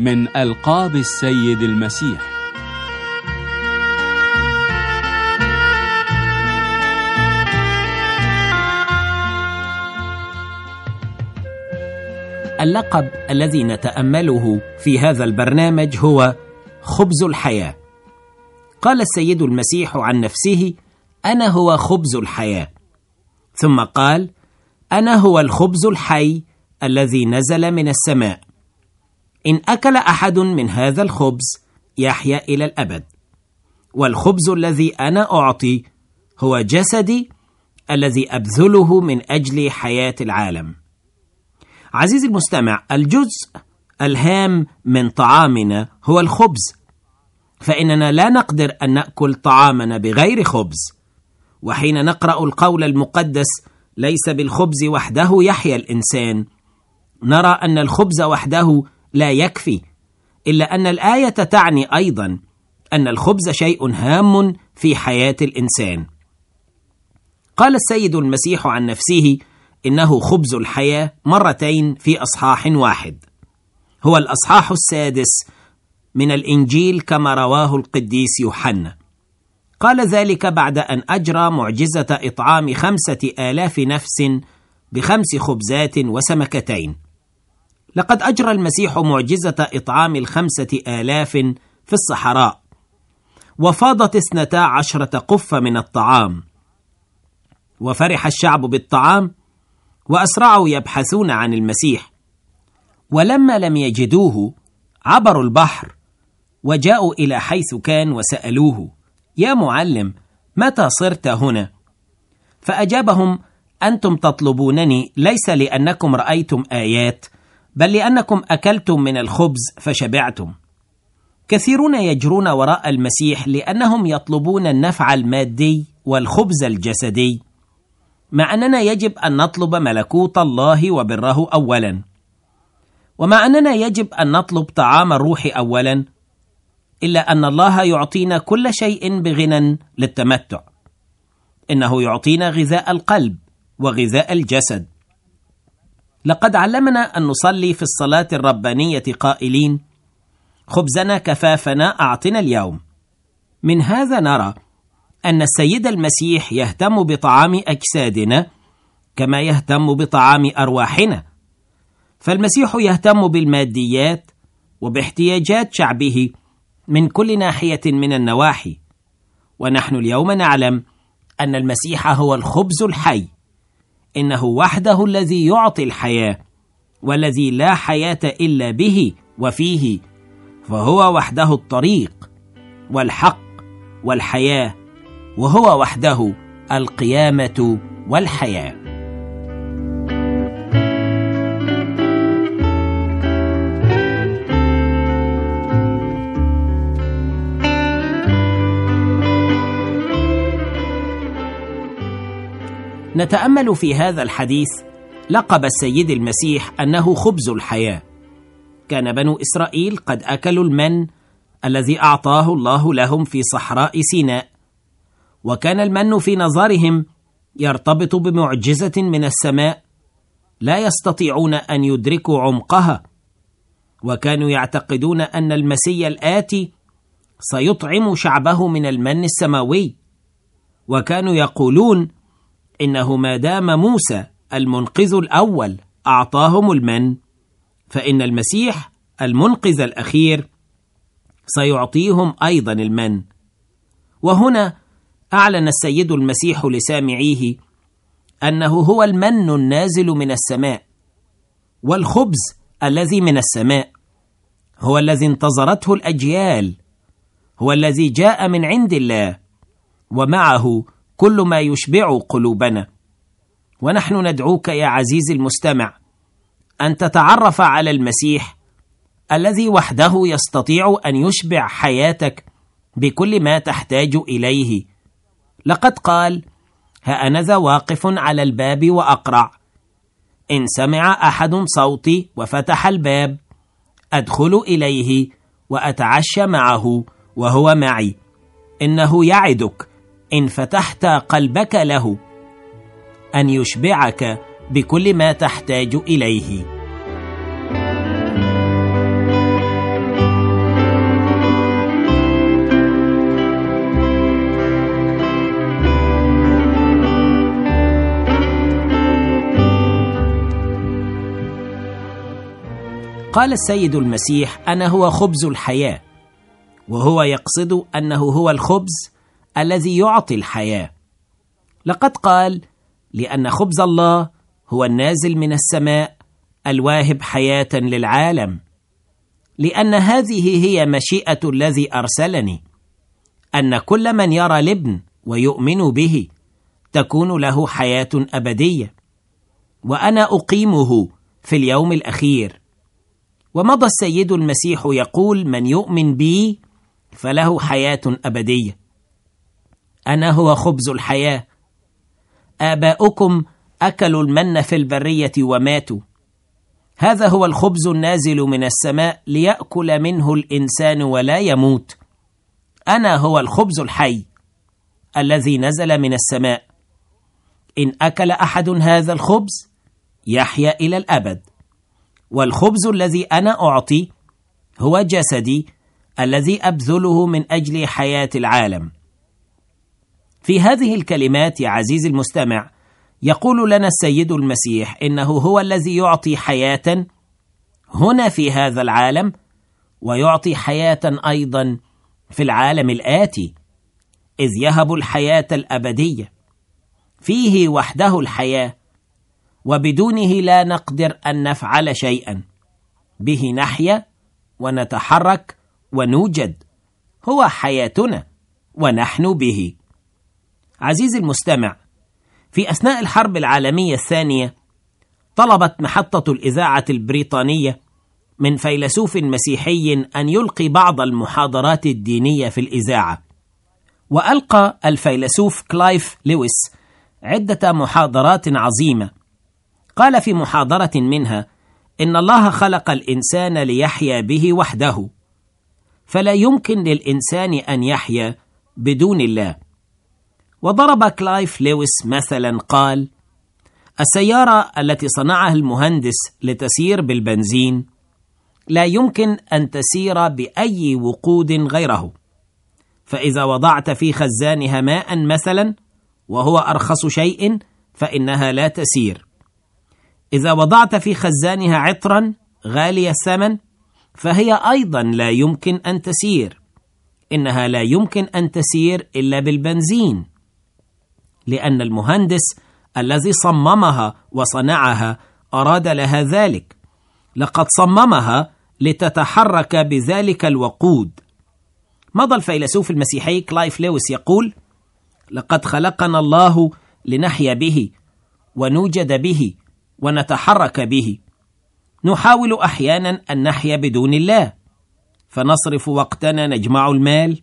من ألقاب السيد المسيح. اللقب الذي نتأمله في هذا البرنامج هو خبز الحياة. قال السيد المسيح عن نفسه: أنا هو خبز الحياة. ثم قال: أنا هو الخبز الحي الذي نزل من السماء. إن أكل أحد من هذا الخبز يحيا إلى الأبد. والخبز الذي أنا أعطي هو جسدي الذي أبذله من أجل حياة العالم. عزيزي المستمع، الجزء الهام من طعامنا هو الخبز، فإننا لا نقدر أن نأكل طعامنا بغير خبز. وحين نقرأ القول المقدس: ليس بالخبز وحده يحيا الإنسان، نرى أن الخبز وحده لا يكفي، إلا أن الآية تعني أيضا أن الخبز شيء هام في حياة الإنسان. قال السيد المسيح عن نفسه إنه خبز الحياة مرتين في أصحاح واحد. هو الأصحاح 6 من الإنجيل كما رواه القديس يوحنا. قال ذلك بعد أن أجرى معجزة إطعام 5000 نفس ب5 خبزات وسمكتين. لقد أجرى المسيح معجزة إطعام 5000 في الصحراء، وفاضت 12 قفة من الطعام، وفرح الشعب بالطعام وأسرعوا يبحثون عن المسيح. ولما لم يجدوه عبروا البحر وجاءوا إلى حيث كان وسألوه: يا معلم، متى صرت هنا؟ فأجابهم: أنتم تطلبونني ليس لأنكم رأيتم آيات، بل لأنكم أكلتم من الخبز فشبعتم. كثيرون يجرون وراء المسيح لأنهم يطلبون النفع المادي والخبز الجسدي، مع أننا يجب أن نطلب ملكوت الله وبره أولا، ومع أننا يجب أن نطلب طعام الروح أولا، إلا أن الله يعطينا كل شيء بغنى للتمتع. إنه يعطينا غذاء القلب وغذاء الجسد. لقد علمنا أن نصلي في الصلاة الربانية قائلين: خبزنا كفافنا أعطنا اليوم. من هذا نرى أن السيد المسيح يهتم بطعام أجسادنا كما يهتم بطعام أرواحنا. فالمسيح يهتم بالماديات وباحتياجات شعبه من كل ناحية من النواحي، ونحن اليوم نعلم أن المسيح هو الخبز الحي. إنه وحده الذي يعطي الحياة، والذي لا حياة إلا به وفيه، فهو وحده الطريق والحق والحياة، وهو وحده القيامة والحياة. نتأمل في هذا الحديث لقب السيد المسيح أنه خبز الحياة. كان بنو إسرائيل قد أكلوا المن الذي أعطاه الله لهم في صحراء سيناء، وكان المن في نظرهم يرتبط بمعجزة من السماء لا يستطيعون أن يدركوا عمقها، وكانوا يعتقدون أن المسيح الآتي سيطعم شعبه من المن السماوي، وكانوا يقولون إنه ما دام موسى المنقذ الأول أعطاهم المن، فإن المسيح المنقذ الأخير سيعطيهم أيضا المن. وهنا أعلن السيد المسيح لسامعيه أنه هو المن النازل من السماء، والخبز الذي من السماء هو الذي انتظرته الأجيال، هو الذي جاء من عند الله، ومعه كل ما يشبع قلوبنا. ونحن ندعوك يا عزيزي المستمع أن تتعرف على المسيح الذي وحده يستطيع أن يشبع حياتك بكل ما تحتاج إليه. لقد قال: ها أنا ذا واقف على الباب وأقرع، إن سمع أحد صوتي وفتح الباب أدخل إليه وأتعشى معه وهو معي. إنه يعدك إن فتحت قلبك له أن يشبعك بكل ما تحتاج إليه. قال السيد المسيح: أنا هو خبز الحياة، وهو يقصد أنه هو الخبز الذي يعطي الحياة. لقد قال: لأن خبز الله هو النازل من السماء الواهب حياة للعالم، لأن هذه هي مشيئة الذي أرسلني، أن كل من يرى الابن ويؤمن به تكون له حياة أبدية، وأنا أقيمه في اليوم الأخير. ومضى السيد المسيح يقول: من يؤمن بي فله حياة أبدية. أنا هو خبز الحياة. آباؤكم أكلوا المن في البرية وماتوا. هذا هو الخبز النازل من السماء ليأكل منه الإنسان ولا يموت. أنا هو الخبز الحي الذي نزل من السماء. إن أكل أحد هذا الخبز يحيا إلى الأبد، والخبز الذي أنا أعطي هو جسدي الذي أبذله من أجل حياة العالم. في هذه الكلمات يا عزيزي المستمع يقول لنا السيد المسيح إنه هو الذي يعطي حياة هنا في هذا العالم، ويعطي حياة أيضا في العالم الآتي، إذ يهب الحياة الأبدية. فيه وحده الحياة، وبدونه لا نقدر أن نفعل شيئا. به نحيا ونتحرك ونوجد. هو حياتنا ونحن به. عزيزي المستمع، في أثناء الحرب العالمية الثانية طلبت محطة الإذاعة البريطانية من فيلسوف مسيحي أن يلقي بعض المحاضرات الدينية في الإذاعة، وألقى الفيلسوف كلايف لويس عدة محاضرات عظيمة. قال في محاضرة منها إن الله خلق الإنسان ليحيا به وحده، فلا يمكن للإنسان أن يحيا بدون الله. وضرب كلايف لويس مثلا قال: السيارة التي صنعها المهندس لتسير بالبنزين لا يمكن أن تسير بأي وقود غيره، فإذا وضعت في خزانها ماء مثلا وهو أرخص شيء فإنها لا تسير. إذا وضعت في خزانها عطرا غالي الثمن فهي أيضا لا يمكن أن تسير. إنها لا يمكن أن تسير إلا بالبنزين، لأن المهندس الذي صممها وصنعها أراد لها ذلك. لقد صممها لتتحرك بذلك الوقود. مضى الفيلسوف المسيحي كلايف لويس يقول: لقد خلقنا الله لنحيا به ونوجد به ونتحرك به. نحاول أحيانا أن نحيا بدون الله، فنصرف وقتنا نجمع المال،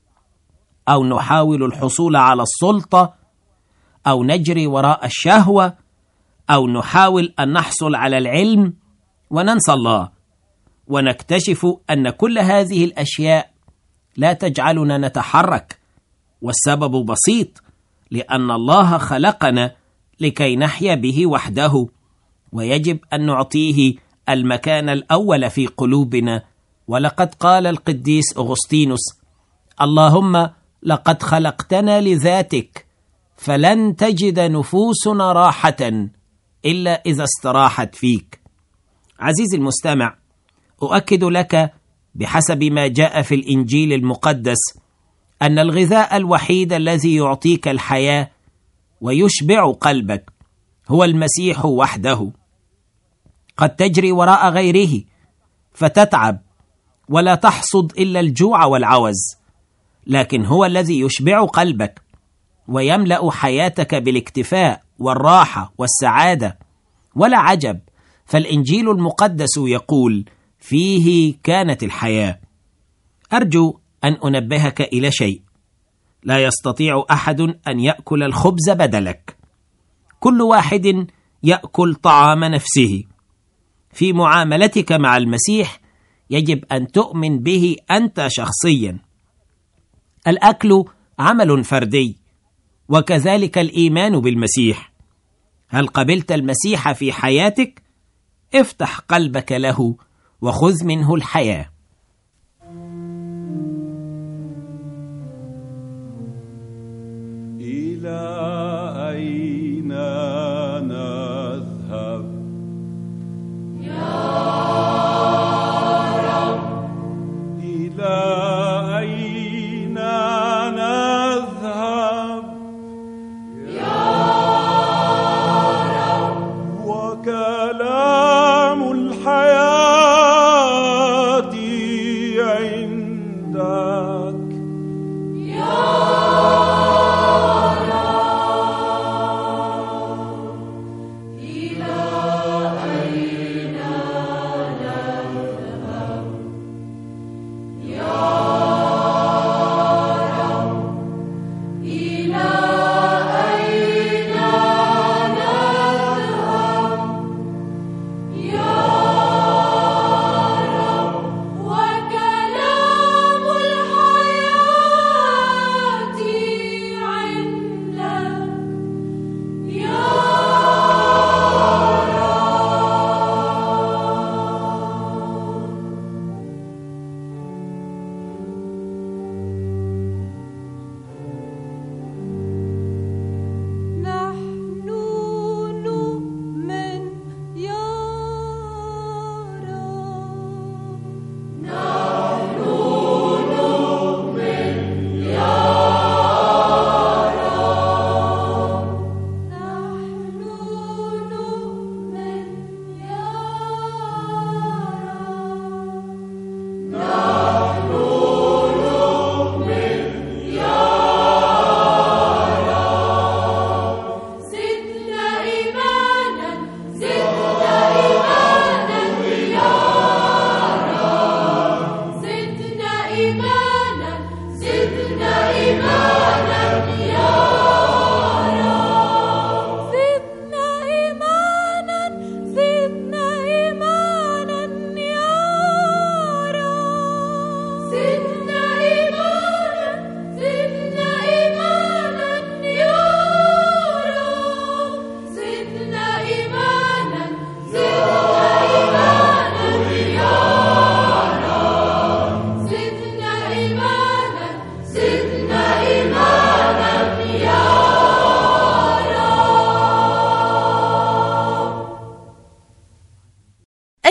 أو نحاول الحصول على السلطة، أو نجري وراء الشهوة، أو نحاول أن نحصل على العلم، وننسى الله، ونكتشف أن كل هذه الأشياء لا تجعلنا نتحرك. والسبب بسيط: لأن الله خلقنا لكي نحيا به وحده، ويجب أن نعطيه المكان الأول في قلوبنا. ولقد قال القديس أغسطينوس: اللهم لقد خلقتنا لذاتك، فلن تجد نفوسنا راحة إلا إذا استراحت فيك. عزيزي المستمع، أؤكد لك بحسب ما جاء في الإنجيل المقدس أن الغذاء الوحيد الذي يعطيك الحياة ويشبع قلبك هو المسيح وحده. قد تجري وراء غيره فتتعب ولا تحصد إلا الجوع والعوز، لكن هو الذي يشبع قلبك ويملأ حياتك بالاكتفاء والراحة والسعادة. ولا عجب، فالإنجيل المقدس يقول: فيه كانت الحياة. أرجو أن أنبهك إلى شيء: لا يستطيع أحد أن يأكل الخبز بدلك. كل واحد يأكل طعام نفسه. في معاملتك مع المسيح يجب أن تؤمن به أنت شخصيا. الأكل عمل فردي، وكذلك الإيمان بالمسيح. هل قبلت المسيح في حياتك؟ افتح قلبك له وخذ منه الحياة. إلى أين نذهب يا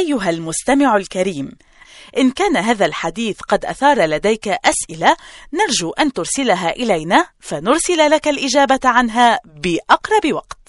أيها المستمع الكريم، إن كان هذا الحديث قد أثار لديك أسئلة نرجو أن ترسلها إلينا فنرسل لك الإجابة عنها بأقرب وقت.